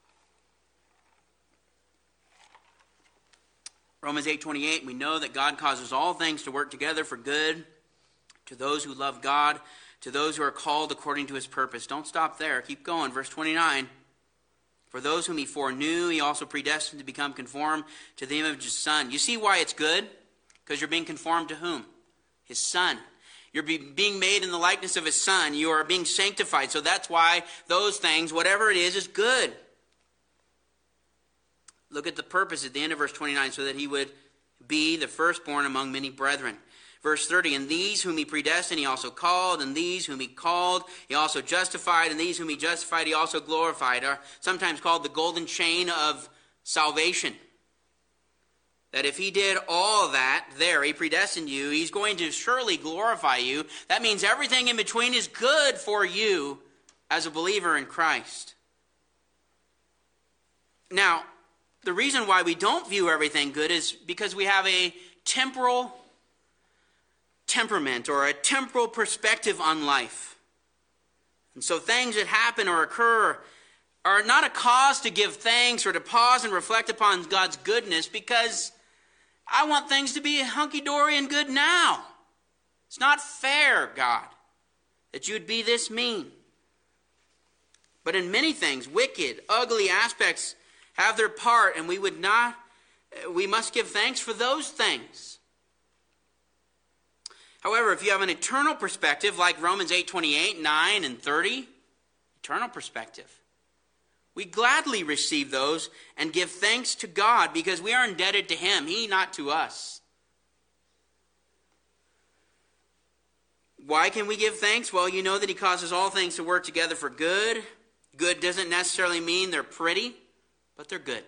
Romans eight twenty-eight, we know that God causes all things to work together for good to those who love God, to those who are called according to his purpose. Don't stop there. Keep going. Verse twenty-nine. For those whom he foreknew, he also predestined to become conformed to the image of his Son. You see why it's good? Because you're being conformed to whom? His Son. You're be, being made in the likeness of his Son. You are being sanctified. So that's why those things, whatever it is, is good. Look at the purpose at the end of verse twenty-nine, so that he would be the firstborn among many brethren. Verse thirty, and these whom he predestined, he also called, and these whom he called, he also justified, and these whom he justified, he also glorified, are sometimes called the golden chain of salvation. That if he did all that there, he predestined you, he's going to surely glorify you. That means everything in between is good for you as a believer in Christ. Now, the reason why we don't view everything good is because we have a temporal temperament or a temporal perspective on life. And so things that happen or occur are not a cause to give thanks or to pause and reflect upon God's goodness, because I want things to be hunky-dory and good now. It's not fair, God, that you would be this mean. But in many things, wicked, ugly aspects have their part, and we would not, we must give thanks for those things. However, if you have an eternal perspective, like Romans eight twenty-eight, nine, and thirty, eternal perspective, we gladly receive those and give thanks to God because we are indebted to Him, He not to us. Why can we give thanks? Well, you know that He causes all things to work together for good. Good doesn't necessarily mean they're pretty, but they're good.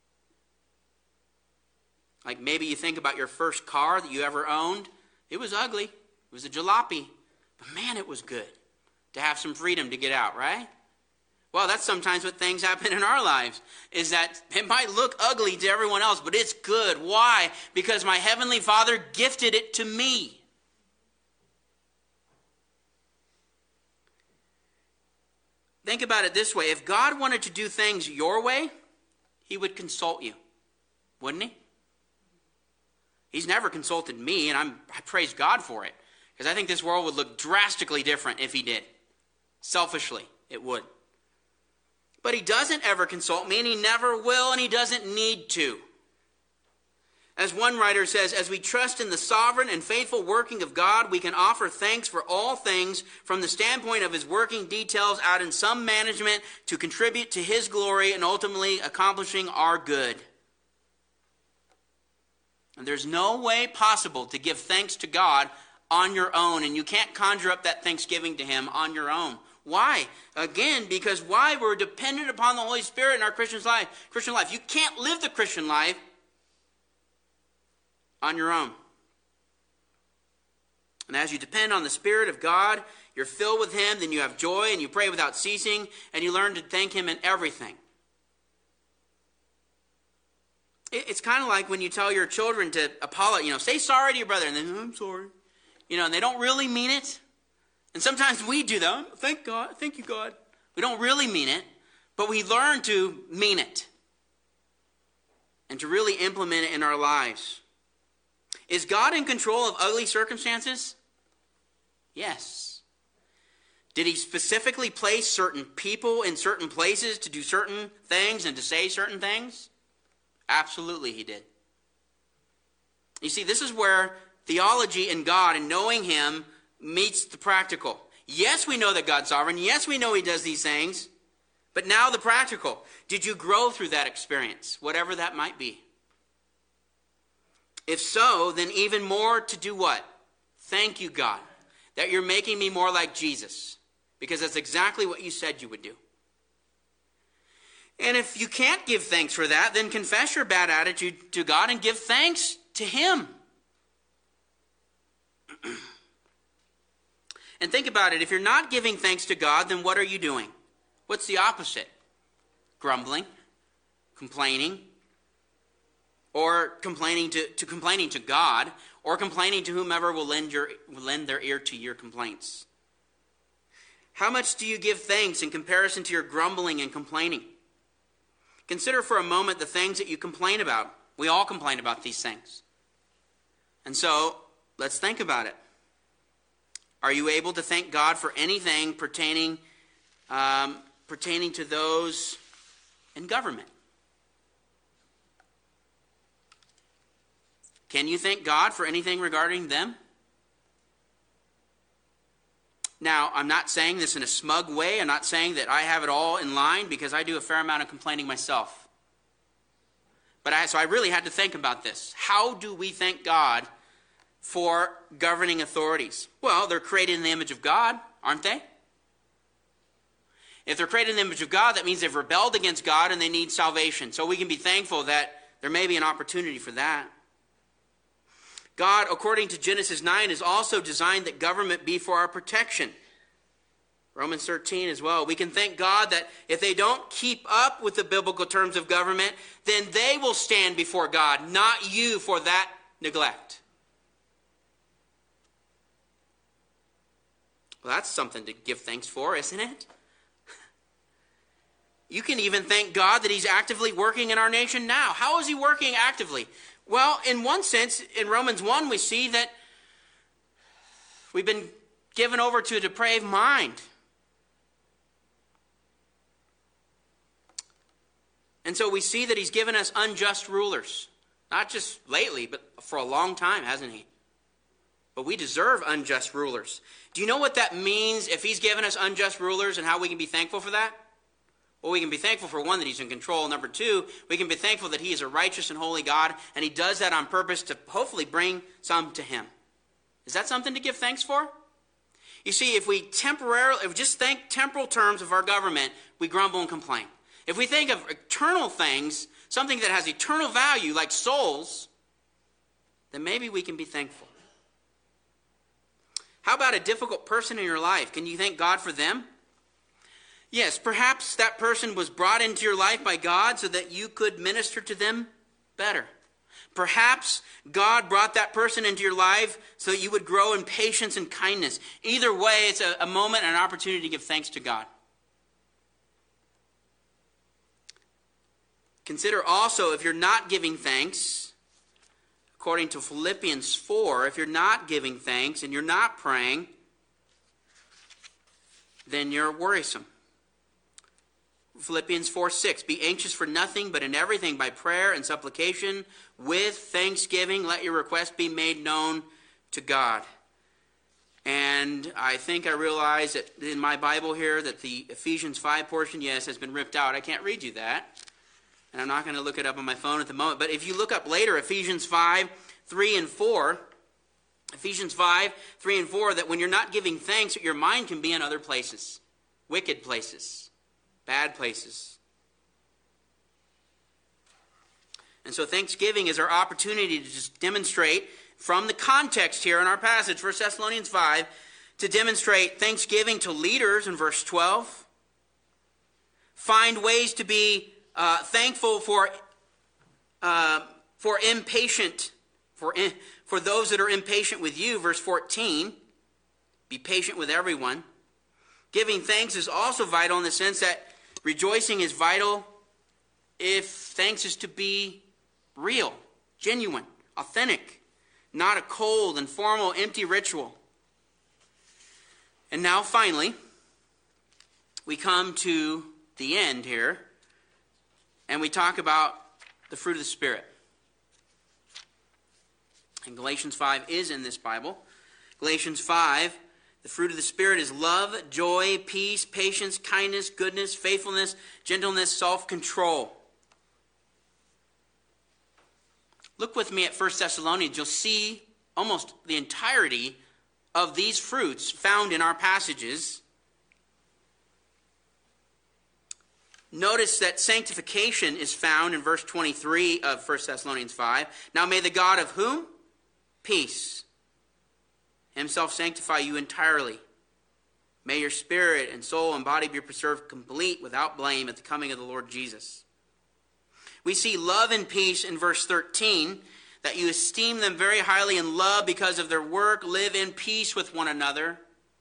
Like maybe you think about your first car that you ever owned. It was ugly. It was a jalopy. But man, it was good to have some freedom to get out, right? Well, that's sometimes what things happen in our lives, is that it might look ugly to everyone else, but it's good. Why? Because my Heavenly Father gifted it to me. Think about it this way. If God wanted to do things your way, He would consult you, wouldn't He? He's never consulted me, and I'm, I praise God for it, because I think this world would look drastically different if He did. Selfishly, it would. But He doesn't ever consult me, and He never will, and He doesn't need to. As one writer says, as we trust in the sovereign and faithful working of God, we can offer thanks for all things from the standpoint of His working details out in some management to contribute to His glory and ultimately accomplishing our good. And there's no way possible to give thanks to God on your own, and you can't conjure up that thanksgiving to Him on your own. Why? Again, because why? We're dependent upon the Holy Spirit in our Christian life. Christian life. You can't live the Christian life on your own. And as you depend on the Spirit of God, you're filled with Him, then you have joy, and you pray without ceasing, and you learn to thank Him in everything. It's kind of like when you tell your children to apologize, you know, say sorry to your brother, and then, I'm sorry. You know, and they don't really mean it. And sometimes we do that. Thank God. Thank you, God. We don't really mean it, but we learn to mean it and to really implement it in our lives. Is God in control of ugly circumstances? Yes. Did He specifically place certain people in certain places to do certain things and to say certain things? Absolutely He did. You see, this is where theology and God and knowing Him meets the practical. Yes, we know that God's sovereign. Yes, we know He does these things. But now the practical. Did you grow through that experience, whatever that might be? If so, then even more to do what? Thank you, God, that you're making me more like Jesus, because that's exactly what you said you would do. And if you can't give thanks for that, then confess your bad attitude to God and give thanks to Him. And think about it. If you're not giving thanks to God, then what are you doing? What's the opposite? Grumbling, complaining, or complaining to, to complaining to God, or complaining to whomever will lend your will lend their ear to your complaints. How much do you give thanks in comparison to your grumbling and complaining? Consider for a moment the things that you complain about. We all complain about these things. And so, let's think about it. Are you able to thank God for anything pertaining, um, pertaining to those in government? Can you thank God for anything regarding them? Now, I'm not saying this in a smug way. I'm not saying that I have it all in line, because I do a fair amount of complaining myself. But I, so I really had to think about this. How do we thank God for governing authorities? Well, they're created in the image of God, aren't they? If they're created in the image of God, that means they've rebelled against God and they need salvation. So we can be thankful that there may be an opportunity for that. God, according to Genesis nine, has also designed that government be for our protection. Romans thirteen as well. We can thank God that if they don't keep up with the biblical terms of government, then they will stand before God, not you, for that neglect. Well, that's something to give thanks for, isn't it? You can even thank God that he's actively working in our nation now. How is he working actively? Well, in one sense, in Romans one, we see that we've been given over to a depraved mind. And so we see that he's given us unjust rulers. Not just lately, but for a long time, hasn't he? But we deserve unjust rulers. Do you know what that means if he's given us unjust rulers and how we can be thankful for that? Well, we can be thankful for one, that he's in control. Number two, we can be thankful that he is a righteous and holy God, and he does that on purpose to hopefully bring some to him. Is that something to give thanks for? You see, if we temporarily, if we just think temporal terms of our government, we grumble and complain. If we think of eternal things, something that has eternal value, like souls, then maybe we can be thankful. How about a difficult person in your life? Can you thank God for them? Yes, perhaps that person was brought into your life by God so that you could minister to them better. Perhaps God brought that person into your life so that you would grow in patience and kindness. Either way, it's a, a moment and an opportunity to give thanks to God. Consider also, if you're not giving thanks, according to Philippians four, if you're not giving thanks and you're not praying, then you're worrisome. Philippians four six, be anxious for nothing, but in everything by prayer and supplication, with thanksgiving, let your requests be made known to God. And I think I realize that in my Bible here that the Ephesians five portion, yes, has been ripped out. I can't read you that. And I'm not going to look it up on my phone at the moment. But if you look up later, Ephesians five, three and four, Ephesians five, three and four, that when you're not giving thanks, your mind can be in other places, wicked places. Bad places. And so thanksgiving is our opportunity to just demonstrate from the context here in our passage, First Thessalonians five, to demonstrate thanksgiving to leaders in verse twelve. Find ways to be uh, thankful for uh, for impatient, for, in, for those that are impatient with you, verse fourteen. Be patient with everyone. Giving thanks is also vital in the sense that rejoicing is vital if thanks is to be real, genuine, authentic, not a cold and formal, empty ritual. And now, finally, we come to the end here, and we talk about the fruit of the Spirit. And Galatians five is in this Bible. Galatians five, the fruit of the Spirit is love, joy, peace, patience, kindness, goodness, faithfulness, gentleness, self-control. Look with me at First Thessalonians. You'll see almost the entirety of these fruits found in our passages. Notice that sanctification is found in verse twenty-three of First Thessalonians five. Now may the God of whom? Peace. Himself sanctify you entirely. May your spirit and soul and body be preserved complete without blame at the coming of the Lord Jesus. We see love and peace in verse thirteen, that you esteem them very highly in love because of their work, live in peace with one another.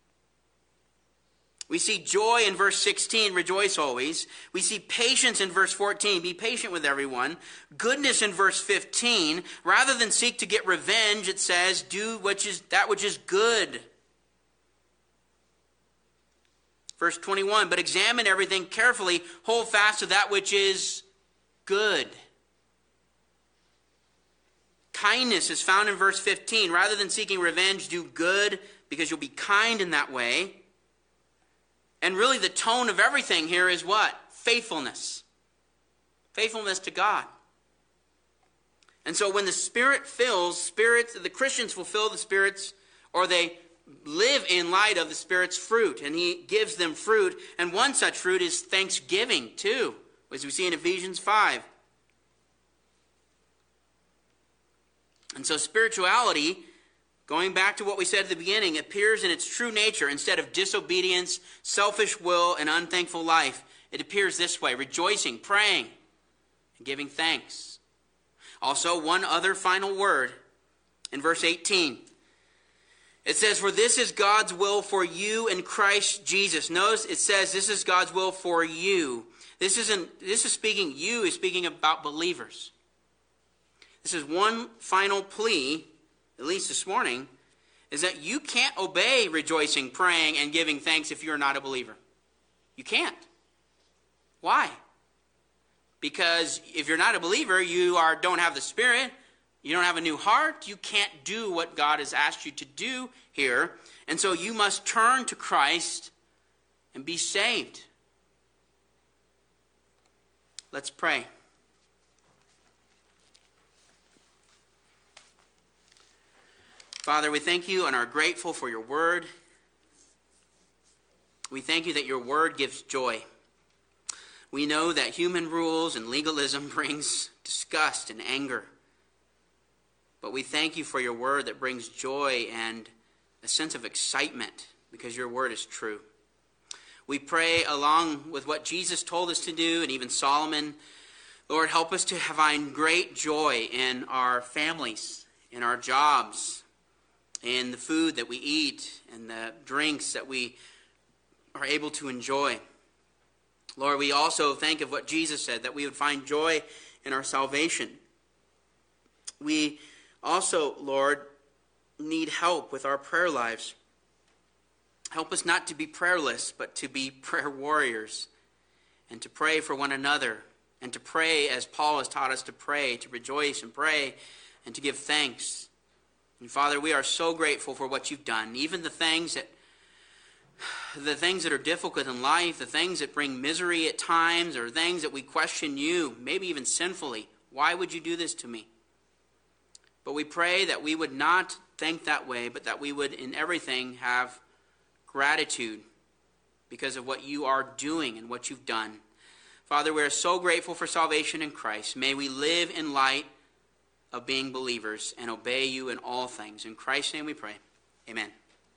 We see joy in verse sixteen, rejoice always. We see patience in verse fourteen, be patient with everyone. Goodness in verse fifteen, rather than seek to get revenge, it says, do which is that which is good. Verse twenty-one, but examine everything carefully, hold fast to that which is good. Kindness is found in verse fifteen. Rather than seeking revenge, do good, because you'll be kind in that way. And really the tone of everything here is what? Faithfulness. Faithfulness to God. And so when the Spirit fills, spirits, the Christians fulfill the Spirit's, or they live in light of the Spirit's fruit. And He gives them fruit. And one such fruit is thanksgiving too, as we see in Ephesians five. And so spirituality, going back to what we said at the beginning, appears in its true nature. Instead of disobedience, selfish will, and unthankful life, it appears this way: rejoicing, praying, and giving thanks. Also, one other final word in verse eighteen. It says, for this is God's will for you in Christ Jesus. Notice it says this is God's will for you. This isn't, this is speaking, you is speaking about believers. This is one final plea, at least this morning, is that you can't obey rejoicing, praying, and giving thanks if you're not a believer. You can't. Why? Because if you're not a believer, you are don't have the Spirit, you don't have a new heart, you can't do what God has asked you to do here. And so you must turn to Christ and be saved. Let's pray. Father, we thank you and are grateful for your word. We thank you that your word gives joy. We know that human rules and legalism brings disgust and anger. But we thank you for your word that brings joy and a sense of excitement because your word is true. We pray along with what Jesus told us to do and even Solomon, Lord, help us to find great joy in our families, in our jobs, in the food that we eat, and the drinks that we are able to enjoy. Lord, we also think of what Jesus said, that we would find joy in our salvation. We also, Lord, need help with our prayer lives. Help us not to be prayerless, but to be prayer warriors, and to pray for one another, and to pray as Paul has taught us to pray, to rejoice and pray, and to give thanks. And Father, we are so grateful for what you've done, even the things that the things that are difficult in life, the things that bring misery at times, or things that we question you, maybe even sinfully. Why would you do this to me? But we pray that we would not think that way, but that we would in everything have gratitude because of what you are doing and what you've done. Father, we are so grateful for salvation in Christ. May we live in light of being believers and obey you in all things. In Christ's name we pray. Amen.